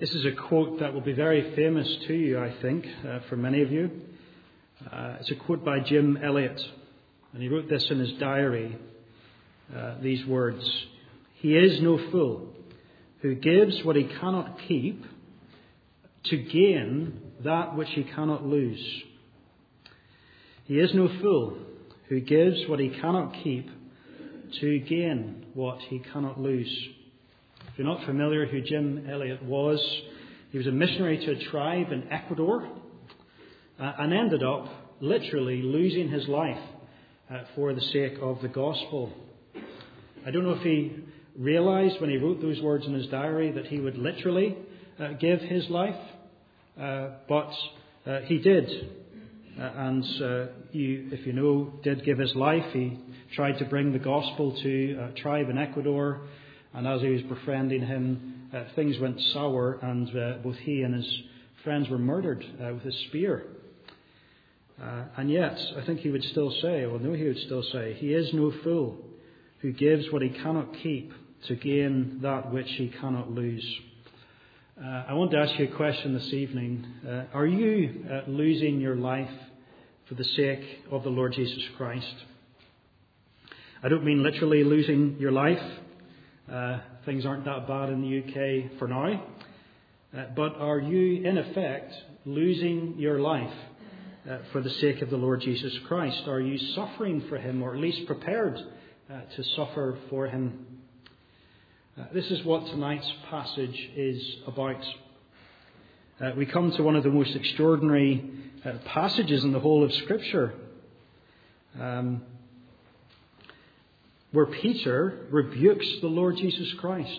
This is a quote that will be very famous to you, I think, for many of you. It's a quote by Jim Elliot, and he wrote this in his diary, these words: "He is no fool who gives what he cannot keep to gain that which he cannot lose." He is no fool who gives what he cannot keep to gain what he cannot lose. If you're not familiar who Jim Elliot was, he was a missionary to a tribe in Ecuador and ended up literally losing his life for the sake of the gospel. I don't know if he realized when he wrote those words in his diary that he would literally give his life, but he did. If you know, did give his life. He tried to bring the gospel to a tribe in Ecuador, and as he was befriending him, things went sour, and both he and his friends were murdered with a spear. And yet, I think he would still say, he is no fool who gives what he cannot keep to gain that which he cannot lose. I want to ask you a question this evening. Are you losing your life for the sake of the Lord Jesus Christ? I don't mean literally losing your life. Things aren't that bad in the UK for now. But are you, in effect, losing your life for the sake of the Lord Jesus Christ? Are you suffering for Him, or at least prepared to suffer for Him? This is what tonight's passage is about. We come to one of the most extraordinary passages in the whole of Scripture, where Peter rebukes the Lord Jesus Christ.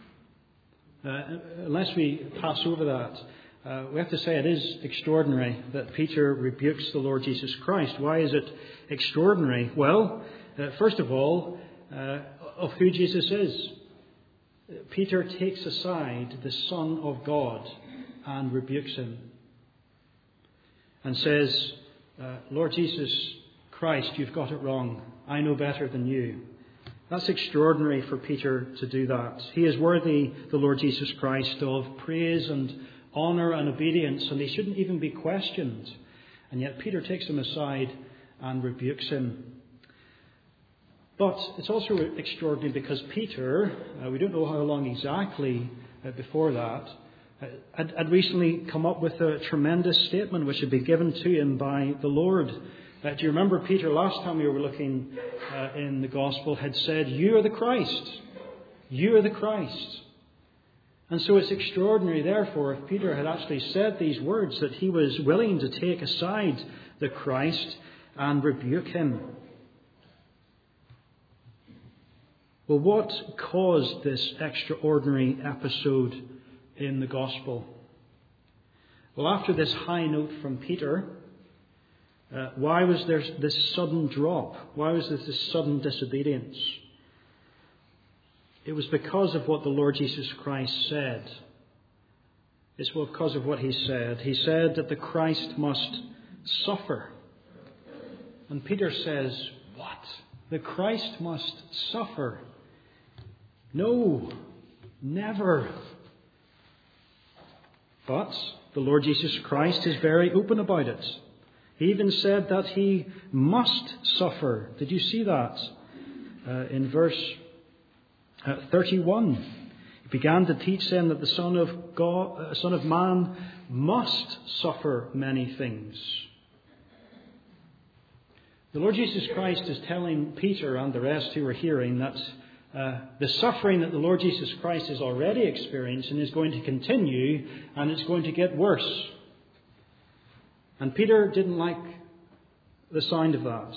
Unless we pass over that, we have to say it is extraordinary that Peter rebukes the Lord Jesus Christ. Why is it extraordinary? Well, first of all, of who Jesus is. Peter takes aside the Son of God and rebukes him and says, "Lord Jesus Christ, you've got it wrong. I know better than you." That's extraordinary for Peter to do that. He is worthy, the Lord Jesus Christ, of praise and honour and obedience, and he shouldn't even be questioned. And yet Peter takes him aside and rebukes him. But it's also extraordinary because Peter, we don't know how long exactly before that, had recently come up with a tremendous statement which had been given to him by the Lord. Do you remember Peter, last time we were looking in the Gospel, had said, "You are the Christ. You are the Christ." And so it's extraordinary, therefore, if Peter had actually said these words, that he was willing to take aside the Christ and rebuke him. Well, what caused this extraordinary episode in the Gospel? Well, after this high note from Peter, why was there this sudden drop? Why was there this sudden disobedience? It was because of what the Lord Jesus Christ said. It's because of what He said. He said that the Christ must suffer. And Peter says, "What? The Christ must suffer? No, never." But the Lord Jesus Christ is very open about it. He even said that He must suffer. Did you see that? In verse 31, He began to teach them that the Son of Man must suffer many things. The Lord Jesus Christ is telling Peter and the rest who were hearing that the suffering that the Lord Jesus Christ has already experienced and is going to continue, and it's going to get worse. And Peter didn't like the sound of that.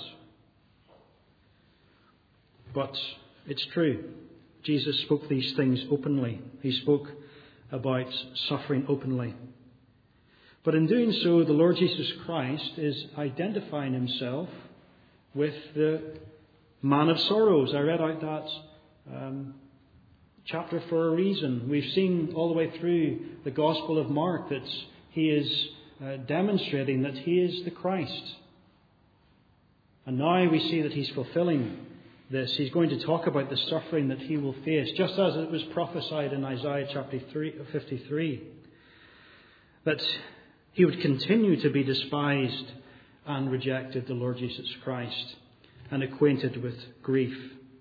But it's true. Jesus spoke these things openly. He spoke about suffering openly. But in doing so, the Lord Jesus Christ is identifying Himself with the man of sorrows. I read out that chapter for a reason. We've seen all the way through the Gospel of Mark that He is demonstrating that He is the Christ. And now we see that He's fulfilling this. He's going to talk about the suffering that he will face, just as it was prophesied in Isaiah chapter 53, that he would continue to be despised and rejected, the Lord Jesus Christ, and acquainted with grief.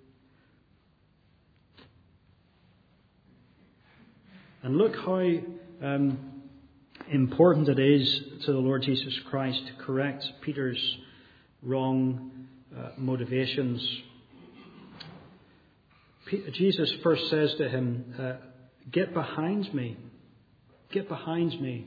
And look how important it is to the Lord Jesus Christ to correct Peter's wrong motivations. Jesus first says to him, "Get behind me. Get behind me."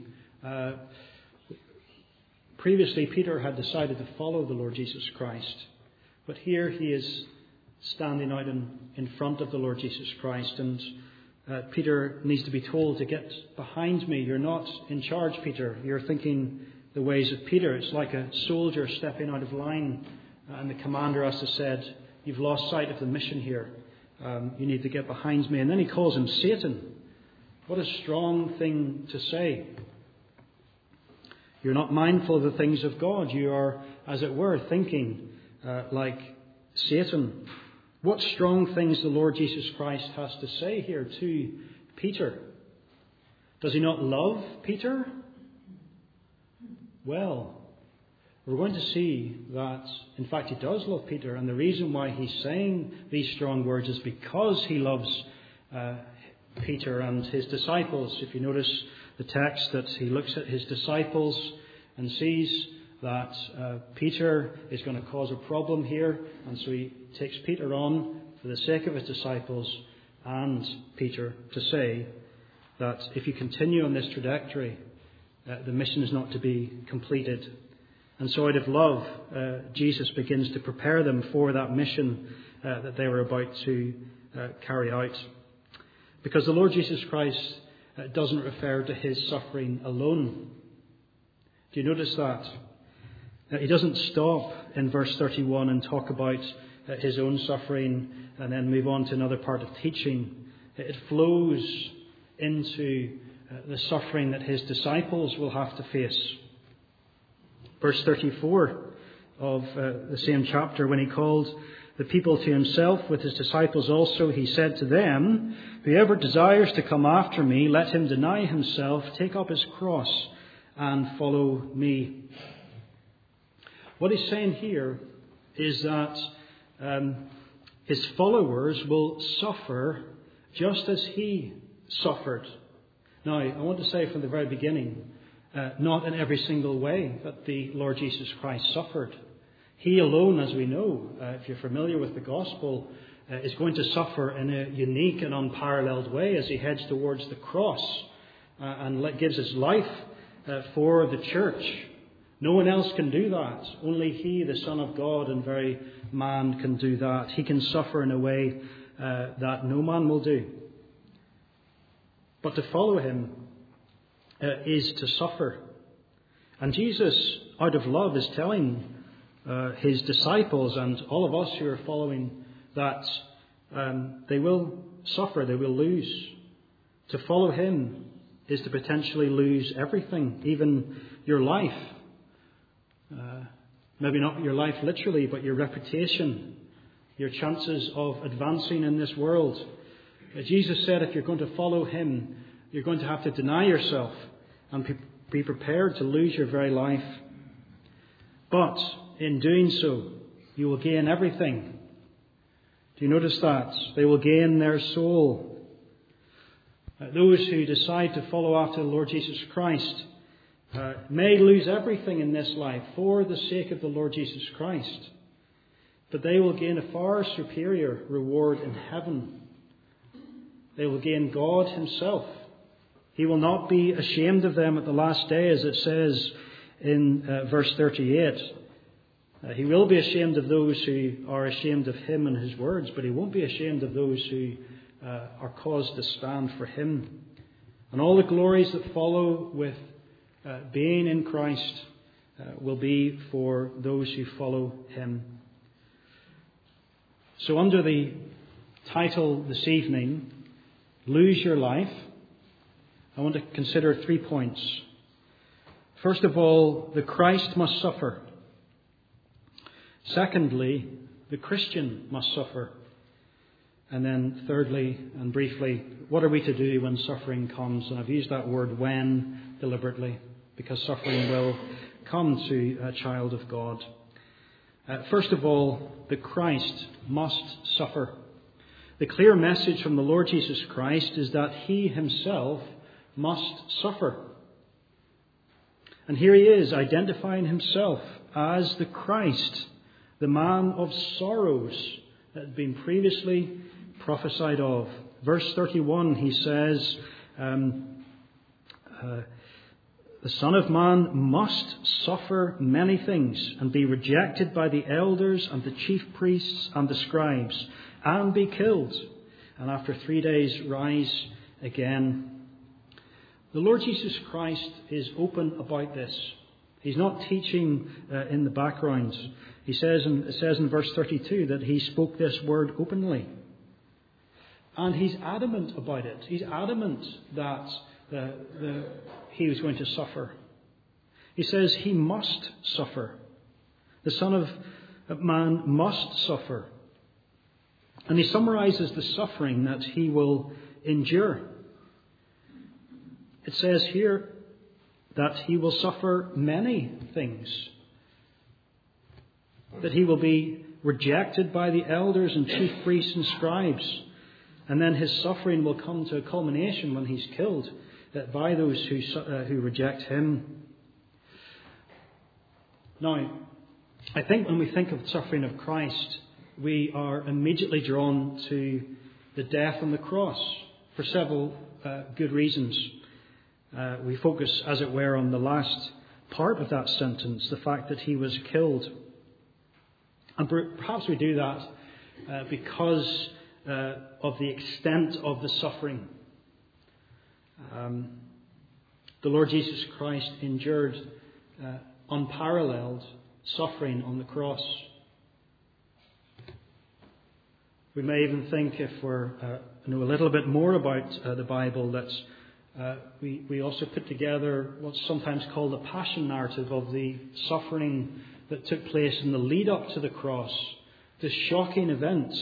Previously, Peter had decided to follow the Lord Jesus Christ. But here he is standing out in front of the Lord Jesus Christ. And Peter needs to be told to get behind me. You're not in charge, Peter. You're thinking the ways of Peter. It's like a soldier stepping out of line. And the commander has to said, "You've lost sight of the mission here. You need to get behind me." And then he calls him Satan. What a strong thing to say. You're not mindful of the things of God. You are, as it were, thinking like Satan. What strong things the Lord Jesus Christ has to say here to Peter. Does he not love Peter? Well, we're going to see that, in fact, he does love Peter. And the reason why he's saying these strong words is because he loves Peter and his disciples. If you notice the text, that he looks at his disciples and sees that Peter is going to cause a problem here. And so he takes Peter on for the sake of his disciples and Peter to say that if you continue on this trajectory, the mission is not to be completed. And so out of love, Jesus begins to prepare them for that mission that they were about to carry out. Because the Lord Jesus Christ doesn't refer to his suffering alone. Do you notice that? He doesn't stop in verse 31 and talk about his own suffering and then move on to another part of teaching. It flows into the suffering that his disciples will have to face. Verse 34 of the same chapter, when he called the people to himself with his disciples also, he said to them, "Whoever desires to come after me, let him deny himself, take up his cross, and follow me." What he's saying here is that his followers will suffer just as he suffered. Now, I want to say from the very beginning, not in every single way that the Lord Jesus Christ suffered. He alone, as we know, if you're familiar with the gospel, is going to suffer in a unique and unparalleled way as he heads towards the cross and gives his life for the church. No one else can do that. Only he, the Son of God and very man, can do that. He can suffer in a way that no man will do. But to follow him is to suffer. And Jesus, out of love, is telling his disciples and all of us who are following that they will suffer, they will lose. To follow him is to potentially lose everything, even your life. Maybe not your life literally, but your reputation, your chances of advancing in this world. Jesus said if you're going to follow him, you're going to have to deny yourself and be prepared to lose your very life. But in doing so, you will gain everything. Do you notice that? They will gain their soul. Those who decide to follow after the Lord Jesus Christ may lose everything in this life for the sake of the Lord Jesus Christ. But they will gain a far superior reward in heaven. They will gain God himself. He will not be ashamed of them at the last day, as it says in verse 38. He will be ashamed of those who are ashamed of him and his words, but he won't be ashamed of those who are caused to stand for him. And all the glories that follow with being in Christ will be for those who follow him. So under the title this evening, Lose Your Life, I want to consider 3 points. First of all, the Christ must suffer. Secondly, the Christian must suffer? And then thirdly and briefly, what are we to do when suffering comes? And I've used that word when deliberately, because suffering will come to a child of God. First of all, the Christ must suffer. The clear message from the Lord Jesus Christ is that he himself must suffer. And here he is, identifying himself as the Christ, the man of sorrows that had been previously prophesied of. Verse 31, he says, the Son of Man must suffer many things and be rejected by the elders and the chief priests and the scribes and be killed, and after 3 days rise again. The Lord Jesus Christ is open about this. He's not teaching in the background. It says in verse 32 that he spoke this word openly. And he's adamant about it. He's adamant that he was going to suffer. He says he must suffer. The Son of Man must suffer. And he summarizes the suffering that he will endure. It says here that he will suffer many things. That he will be rejected by the elders and chief priests and scribes. And then his suffering will come to a culmination when he's killed by those who reject him. Now, I think when we think of the suffering of Christ, we are immediately drawn to the death on the cross for several good reasons. We focus, as it were, on the last part of that sentence, the fact that he was killed. And perhaps we do that because of the extent of the suffering. The Lord Jesus Christ endured unparalleled suffering on the cross. We may even think, if we're know a little bit more about the Bible, that we also put together what's sometimes called the passion narrative of the suffering that took place in the lead up to the cross, the shocking events.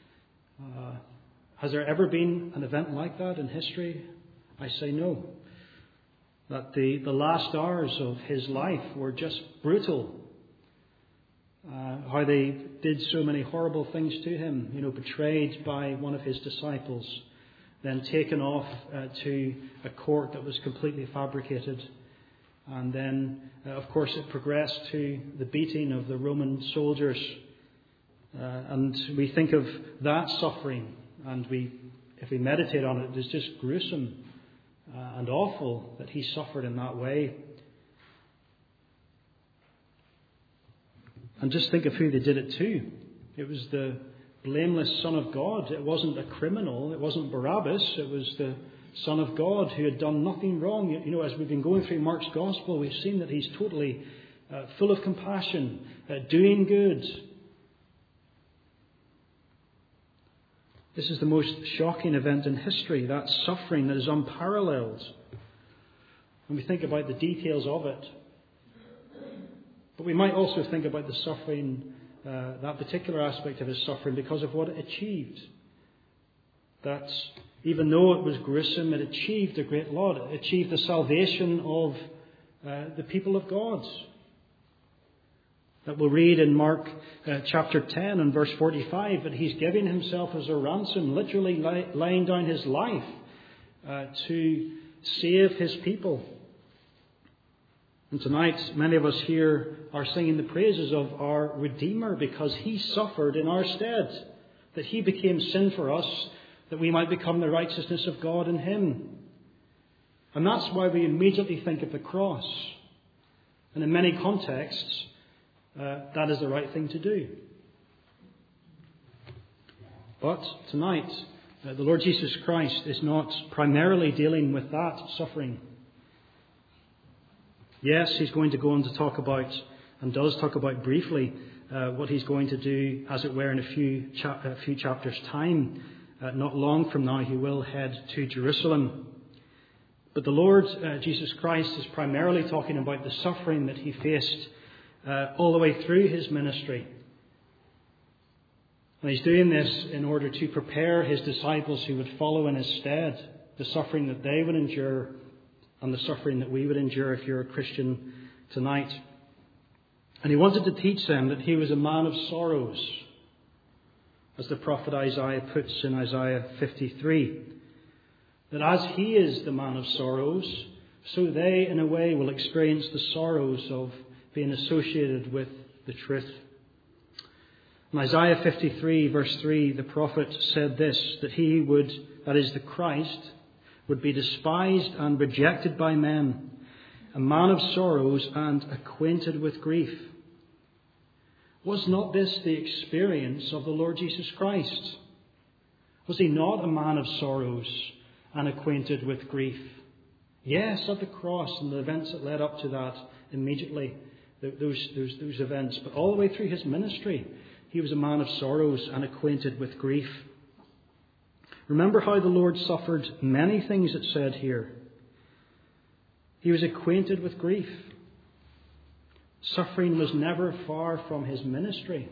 Has there ever been an event like that in history? I say no. That the last hours of his life were just brutal. How they did so many horrible things to him. Betrayed by one of his disciples. Then taken off to a court that was completely fabricated. And then, of course, it progressed to the beating of the Roman soldiers. And we think of that suffering. And if we meditate on it, it's just gruesome and awful that he suffered in that way. And just think of who they did it to. It was the blameless Son of God. It wasn't a criminal. It wasn't Barabbas. It was the Son of God who had done nothing wrong. As we've been going through Mark's Gospel, we've seen that he's totally full of compassion, doing good. This is the most shocking event in history, that suffering that is unparalleled. When we think about the details of it. But we might also think about the suffering, that particular aspect of his suffering, because of what it achieved. That even though it was gruesome, it achieved a great lot. It achieved the salvation of the people of God. That we'll read in Mark chapter 10 and verse 45 that he's giving himself as a ransom, literally laying down his life to save his people. And tonight, many of us here are singing the praises of our Redeemer because he suffered in our stead, that he became sin for us, that we might become the righteousness of God in him. And that's why we immediately think of the cross. And in many contexts, that is the right thing to do. But tonight, the Lord Jesus Christ is not primarily dealing with that suffering. Yes, he's going to go on to talk about, and does talk about briefly, what he's going to do, as it were, in a few chapters' time. Not long from now, he will head to Jerusalem. But the Lord Jesus Christ is primarily talking about the suffering that he faced all the way through his ministry. And he's doing this in order to prepare his disciples who would follow in his stead, the suffering that they would endure and the suffering that we would endure if you're a Christian tonight. And he wanted to teach them that he was a man of sorrows, as the prophet Isaiah puts in Isaiah 53. That as he is the man of sorrows, so they in a way will experience the sorrows of being associated with the truth. In Isaiah 53 verse 3, the prophet said this, that he would, that is the Christ, would be despised and rejected by men, a man of sorrows and acquainted with grief. Was not this the experience of the Lord Jesus Christ? Was he not a man of sorrows and acquainted with grief? Yes, at the cross and the events that led up to that immediately, those events. But all the way through his ministry, he was a man of sorrows and acquainted with grief. Remember how the Lord suffered many things, it said here. He was acquainted with grief. Suffering was never far from his ministry.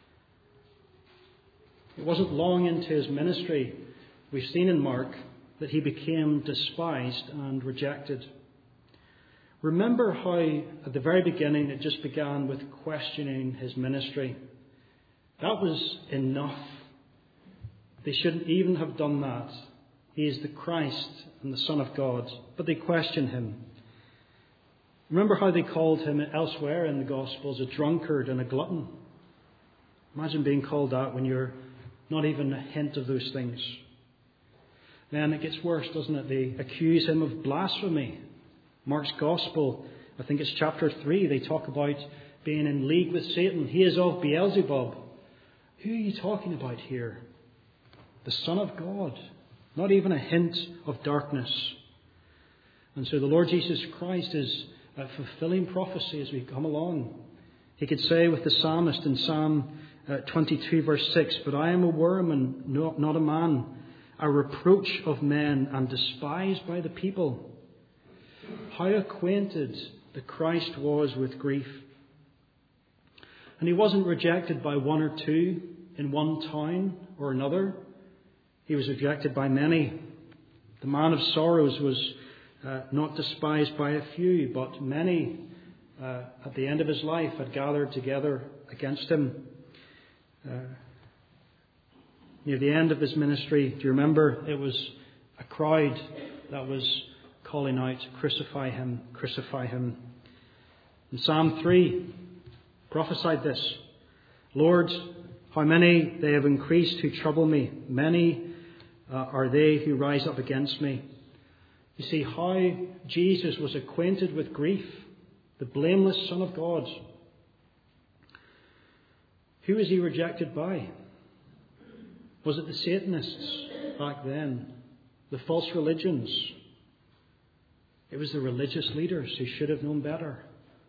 It wasn't long into his ministry, we've seen in Mark, that he became despised and rejected. Remember how at the very beginning it just began with questioning his ministry. That was enough. They shouldn't even have done that. He is the Christ and the Son of God. But they questioned him. Remember how they called him elsewhere in the Gospels a drunkard and a glutton. Imagine being called that when you're not even a hint of those things. Then it gets worse, doesn't it? They accuse him of blasphemy. Mark's Gospel, I think it's chapter 3, they talk about being in league with Satan. He is of Beelzebub. Who are you talking about here? The Son of God. Not even a hint of darkness. And so the Lord Jesus Christ is fulfilling prophecy as we come along. He could say with the psalmist in Psalm 22 verse 6, "But I am a worm and not a man, a reproach of men and despised by the people." How acquainted the Christ was with grief. And he wasn't rejected by one or two in one town or another. He was rejected by many. The man of sorrows was not despised by a few, but many at the end of his life had gathered together against him. Near the end of his ministry, do you remember, it was a crowd that was calling out, "Crucify him, crucify him." In Psalm 3, prophesied this, "Lord, how many they have increased who trouble me. Many are they who rise up against me." You see how Jesus was acquainted with grief, the blameless Son of God. Who was he rejected by? Was it the Satanists back then? The false religions? It was the religious leaders who should have known better.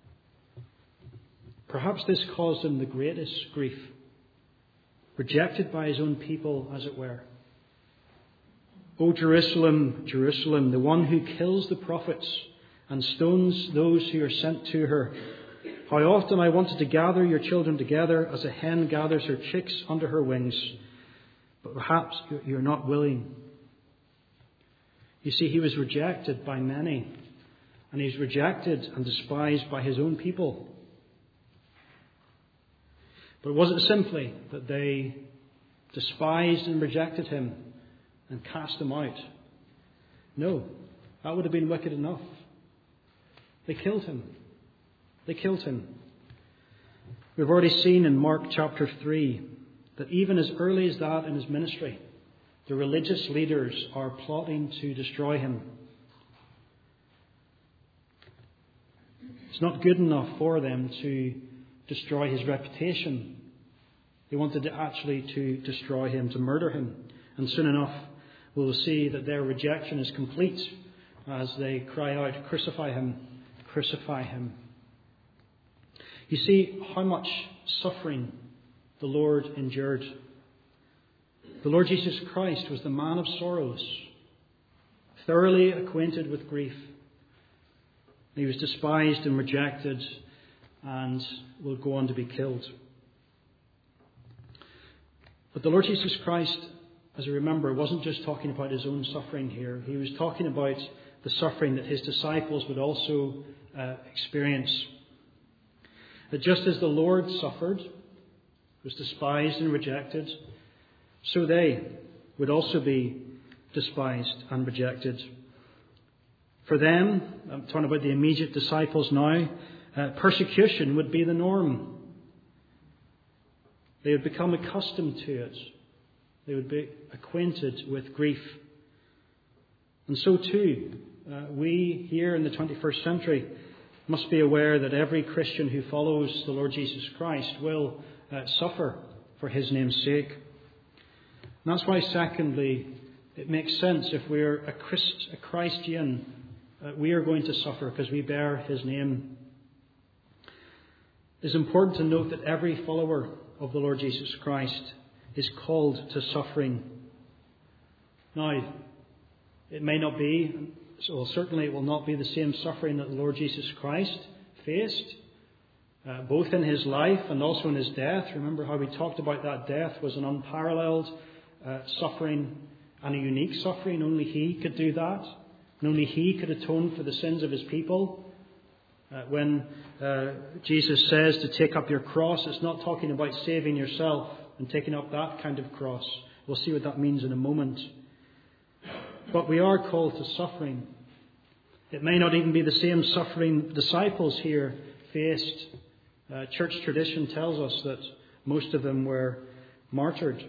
Perhaps this caused him the greatest grief. Rejected by his own people, as it were. "O Jerusalem, Jerusalem, the one who kills the prophets and stones those who are sent to her. How often I wanted to gather your children together as a hen gathers her chicks under her wings, but perhaps you're not willing." You see, he was rejected by many, and he's rejected and despised by his own people. But was it simply that they despised and rejected him and cast him out? No, that would have been wicked enough. They killed him. They killed him. We've already seen in Mark chapter 3 that even as early as that in his ministry, the religious leaders are plotting to destroy him. It's not good enough for them to destroy his reputation. They wanted to destroy him, to murder him. And soon enough, we'll see that their rejection is complete as they cry out, "Crucify him, crucify him." You see how much suffering the Lord endured. The Lord Jesus Christ was the man of sorrows, thoroughly acquainted with grief. He was despised and rejected and will go on to be killed. But the Lord Jesus Christ, as you remember, wasn't just talking about his own suffering here. He was talking about the suffering that his disciples would also experience. That just as the Lord suffered, was despised and rejected, so they would also be despised and rejected. For them, I'm talking about the immediate disciples now, persecution would be the norm. They would become accustomed to it. They would be acquainted with grief. And so too, we here in the 21st century must be aware that every Christian who follows the Lord Jesus Christ will suffer for his name's sake. And that's why, secondly, it makes sense if we're a Christian, we are going to suffer because we bear his name. It's important to note that every follower of the Lord Jesus Christ is called to suffering. Now, it may not be, so certainly it will not be the same suffering that the Lord Jesus Christ faced, both in his life and also in his death. Remember how we talked about that death was an unparalleled suffering and a unique suffering. Only he could do that. And only he could atone for the sins of his people. When Jesus says to take up your cross, it's not talking about saving yourself and taking up that kind of cross. We'll see what that means in a moment. But we are called to suffering. It may not even be the same suffering disciples here faced. Church tradition tells us that most of them were martyred.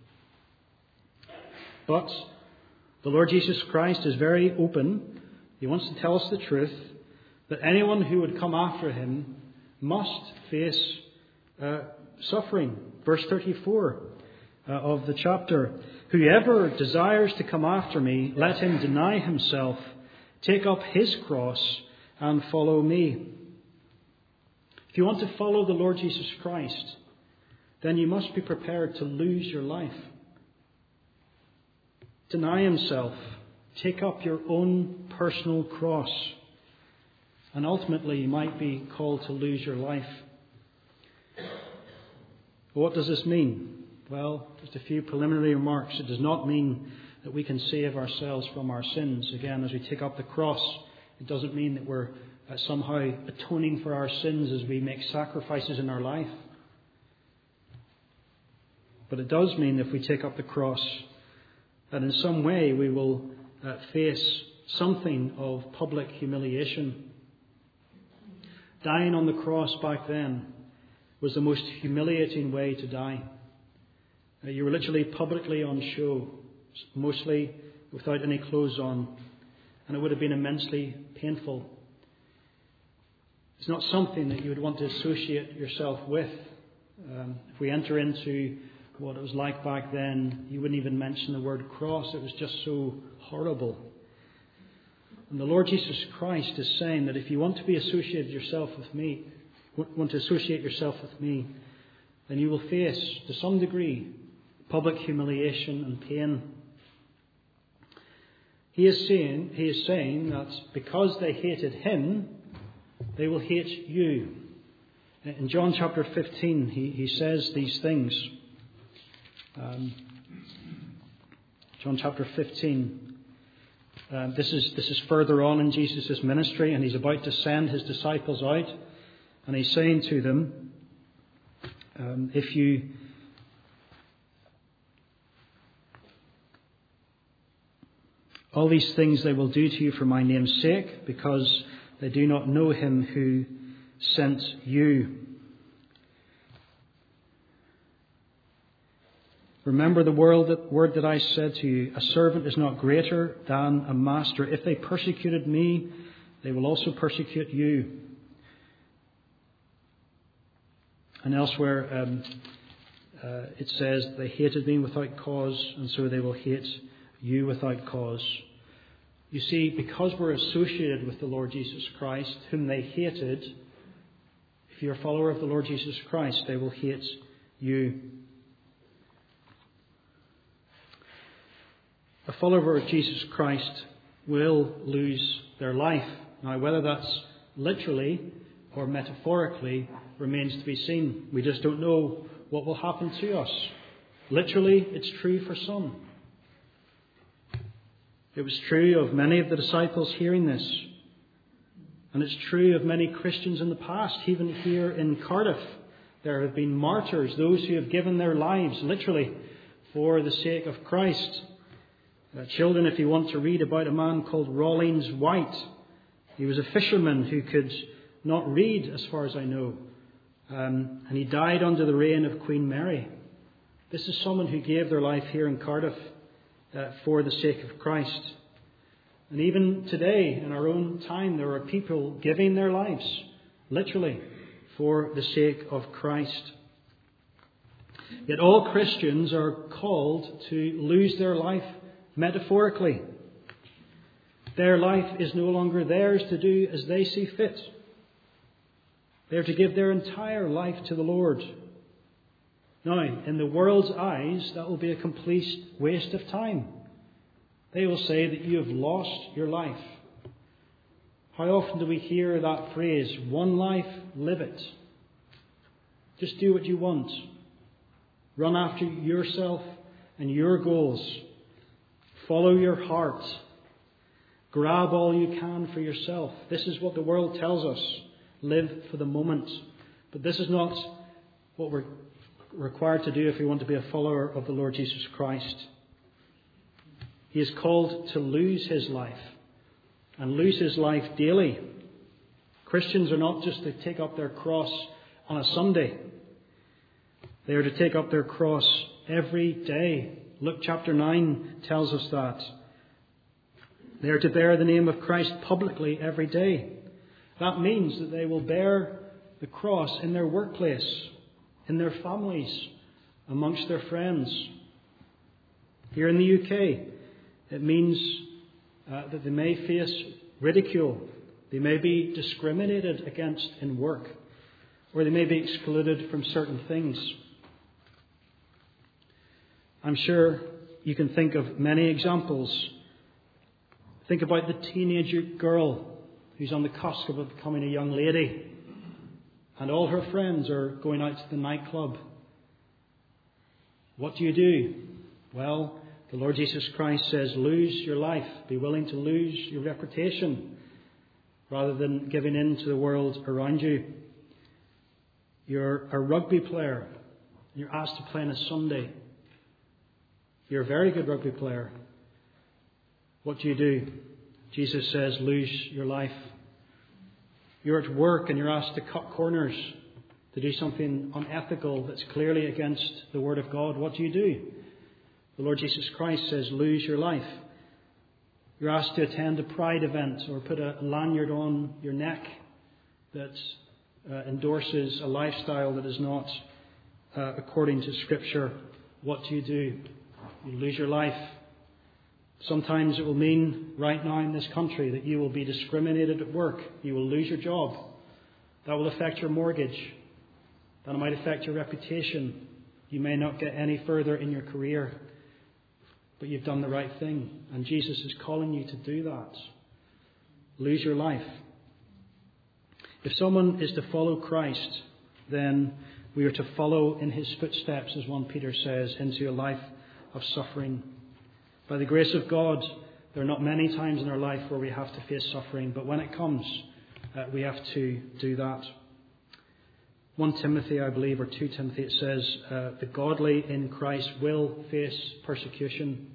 But the Lord Jesus Christ is very open. He wants to tell us the truth, that anyone who would come after him must face suffering. Verse 34 of the chapter. Whoever desires to come after me, let him deny himself, take up his cross, and follow me. If you want to follow the Lord Jesus Christ, then you must be prepared to lose your life. Deny himself, take up your own personal cross, and ultimately you might be called to lose your life. What does this mean? Well, just a few preliminary remarks. It does not mean that we can save ourselves from our sins. Again, as we take up the cross, it doesn't mean that we're somehow atoning for our sins as we make sacrifices in our life. But it does mean if we take up the cross, that in some way we will face something of public humiliation. Dying on the cross back then was the most humiliating way to die. You were literally publicly on show, mostly without any clothes on, and it would have been immensely painful. It's not something that you would want to associate yourself with. If we enter into what it was like back then, you wouldn't even mention the word cross. It was just so horrible. And the Lord Jesus Christ is saying that if you want to be associated yourself with me, then you will face, to some degree, public humiliation and pain. He is saying that because they hated him, they will hate you. In John chapter 15, he says these things. John chapter 15. This is further on in Jesus' ministry, and he's about to send his disciples out, and he's saying to them, all these things they will do to you for my name's sake, because they do not know him who sent you. Remember the word that I said to you, a servant is not greater than a master. If they persecuted me, they will also persecute you. And elsewhere it says they hated me without cause, and so they will hate you without cause. You see, because we're associated with the Lord Jesus Christ, whom they hated, if you're a follower of the Lord Jesus Christ, they will hate you. A follower of Jesus Christ will lose their life. Now, whether that's literally or metaphorically remains to be seen. We just don't know what will happen to us Literally, it's true for some. It was true of many of the disciples hearing this. And it's true of many Christians in the past. Even here in Cardiff, there have been martyrs, those who have given their lives, literally, for the sake of Christ. Children, if you want to read about a man called Rawlins White, he was a fisherman who could not read, as far as I know. And he died under the reign of Queen Mary. This is someone who gave their life here in Cardiff for the sake of Christ. And even today, in our own time, there are people giving their lives, literally, for the sake of Christ. Yet all Christians are called to lose their life metaphorically. Their life is no longer theirs to do as they see fit. They are to give their entire life to the Lord. Now, in the world's eyes, that will be a complete waste of time. They will say that you have lost your life. How often do we hear that phrase, one life, live it? Just do what you want. Run after yourself and your goals. Follow your heart. Grab all you can for yourself. This is what the world tells us. Live for the moment. But this is not what we're required to do if we want to be a follower of the Lord Jesus Christ. He is called to lose his life, and lose his life daily. Christians are not just to take up their cross on a Sunday. They are to take up their cross every day. Luke chapter 9 tells us that. They are to bear the name of Christ publicly every day. That means that they will bear the cross in their workplace, in their families, amongst their friends. Here in the UK, it means that they may face ridicule. They may be discriminated against in work, or they may be excluded from certain things. I'm sure you can think of many examples. Think about the teenage girl who's on the cusp of becoming a young lady, and all her friends are going out to the nightclub. What do? Well, the Lord Jesus Christ says, lose your life. Be willing to lose your reputation rather than giving in to the world around you. You're a rugby player. You're asked to play on a Sunday. You're a very good rugby player. What do? Jesus says, lose your life. You're at work and you're asked to cut corners, to do something unethical that's clearly against the Word of God. What do? The Lord Jesus Christ says, lose your life. You're asked to attend a pride event or put a lanyard on your neck that endorses a lifestyle that is not according to Scripture. What do? You lose your life. Sometimes it will mean right now in this country that you will be discriminated at work. You will lose your job. That will affect your mortgage. That might affect your reputation. You may not get any further in your career. But you've done the right thing. And Jesus is calling you to do that. Lose your life. If someone is to follow Christ, then we are to follow in his footsteps, as 1 Peter says, into a life of suffering. By the grace of God, there are not many times in our life where we have to face suffering, but when it comes, we have to do that. 1 Timothy, I believe, or 2 Timothy, it says, the godly in Christ will face persecution.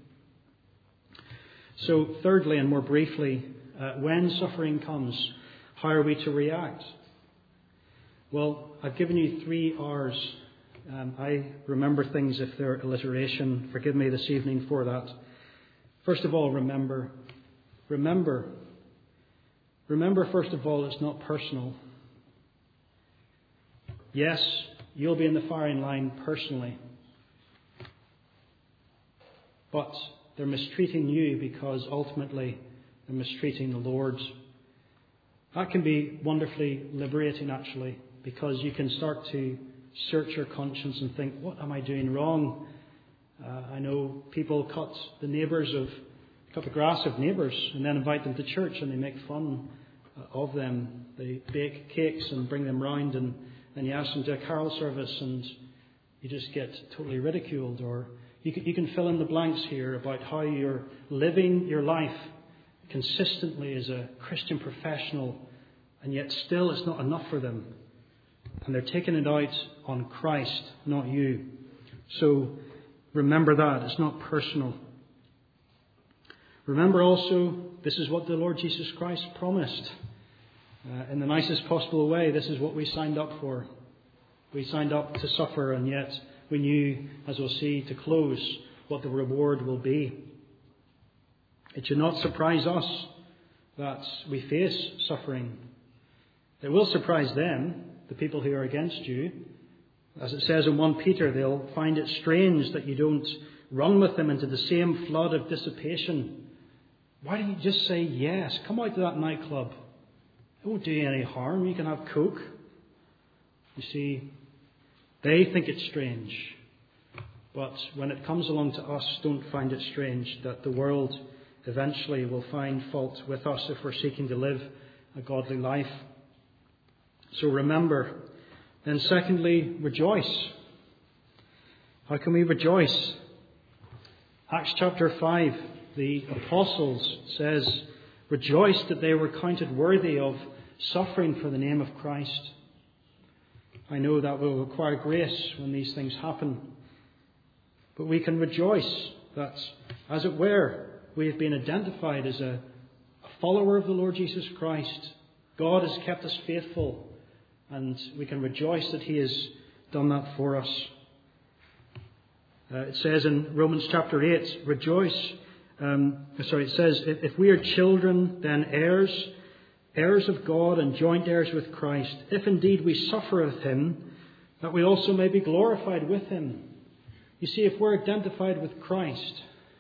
So, thirdly, and more briefly, when suffering comes, how are we to react? Well, I've given you 3 R's. I remember things if they're alliteration. Forgive me this evening for that. First of all, remember. Remember, first of all, it's not personal. Yes, you'll be in the firing line personally. But they're mistreating you because ultimately they're mistreating the Lord. That can be wonderfully liberating, actually, because you can start to search your conscience and think, what am I doing wrong? I know people cut the grass of neighbours and then invite them to church and they make fun of them. They bake cakes and bring them round and you ask them to a carol service and you just get totally ridiculed. Or you can fill in the blanks here about how you're living your life consistently as a Christian professional, and yet still it's not enough for them. And they're taking it out on Christ, not you. So remember that. It's not personal. Remember also, this is what the Lord Jesus Christ promised. In the nicest possible way, this is what we signed up for. We signed up to suffer, and yet we knew, as we'll see to close, what the reward will be. It should not surprise us that we face suffering. It will surprise them, the people who are against you. As it says in 1 Peter, they'll find it strange that you don't run with them into the same flood of dissipation. Why don't you just say yes? Come out to that nightclub. It won't do you any harm. You can have Coke. You see, they think it's strange. But when it comes along to us, don't find it strange that the world eventually will find fault with us if we're seeking to live a godly life. So remember. Then secondly, rejoice. How can we rejoice? Acts chapter 5, the apostles says, rejoiced that they were counted worthy of suffering for the name of Christ. I know that will require grace when these things happen. But we can rejoice that, as it were, we have been identified as a follower of the Lord Jesus Christ. God has kept us faithful, and we can rejoice that He has done that for us. It says in Romans chapter 8, rejoice. It says, if we are children, then heirs, heirs of God and joint heirs with Christ, if indeed we suffer with Him, that we also may be glorified with Him. You see, if we're identified with Christ,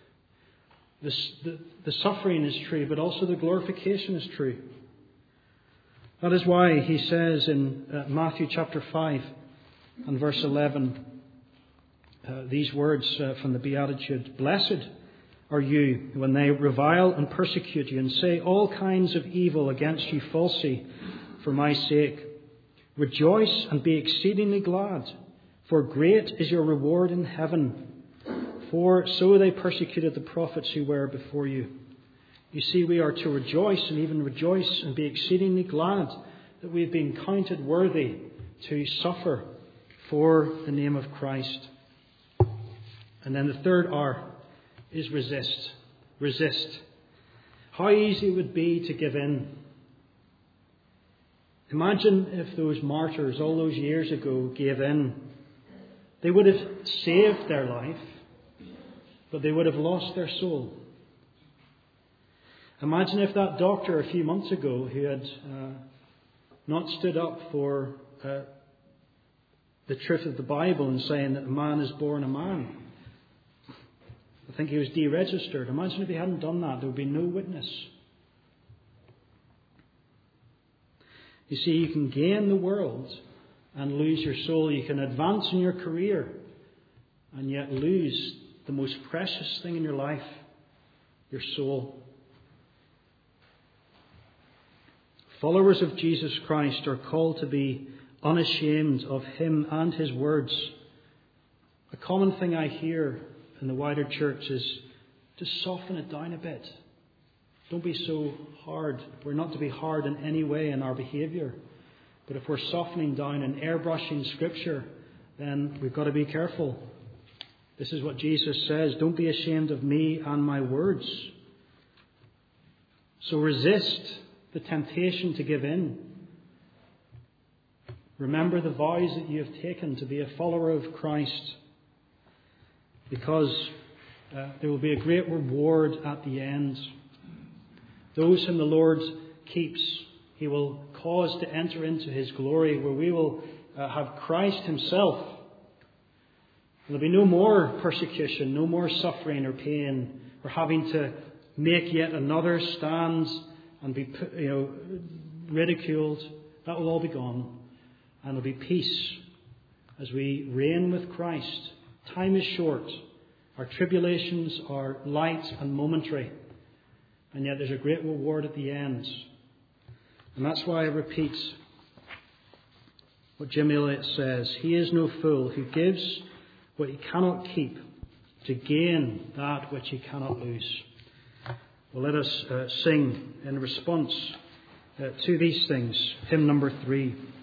the suffering is true, but also the glorification is true. That is why He says in Matthew chapter 5 and verse 11, these words from the Beatitude, blessed are you when they revile and persecute you and say all kinds of evil against you falsely for my sake. Rejoice and be exceedingly glad, for great is your reward in heaven. For so they persecuted the prophets who were before you. You see, we are to rejoice and even rejoice and be exceedingly glad that we have been counted worthy to suffer for the name of Christ. And then the third R is resist. Resist. How easy it would be to give in. Imagine if those martyrs all those years ago gave in. They would have saved their life, but they would have lost their soul. Imagine if that doctor a few months ago who had not stood up for the truth of the Bible and saying that a man is born a man. I think he was deregistered. Imagine if he hadn't done that. There would be no witness. You see, you can gain the world and lose your soul. You can advance in your career and yet lose the most precious thing in your life, your soul. Followers of Jesus Christ are called to be unashamed of Him and His words. A common thing I hear in the wider church is to soften it down a bit. Don't be so hard. We're not to be hard in any way in our behaviour. But if we're softening down and airbrushing Scripture, then we've got to be careful. This is what Jesus says, don't be ashamed of me and my words. So resist the temptation to give in. Remember the vows that you have taken to be a follower of Christ, because there will be a great reward at the end. Those whom the Lord keeps, He will cause to enter into His glory, where we will have Christ Himself. There'll be no more persecution, no more suffering or pain, or having to make yet another stand and be ridiculed. That will all be gone. And there'll be peace as we reign with Christ. Time is short. Our tribulations are light and momentary. And yet there's a great reward at the end. And that's why I repeat, what Jim Elliot says, he is no fool who gives what he cannot keep to gain that which he cannot lose. Well, let us sing in response to these things. Hymn number 3.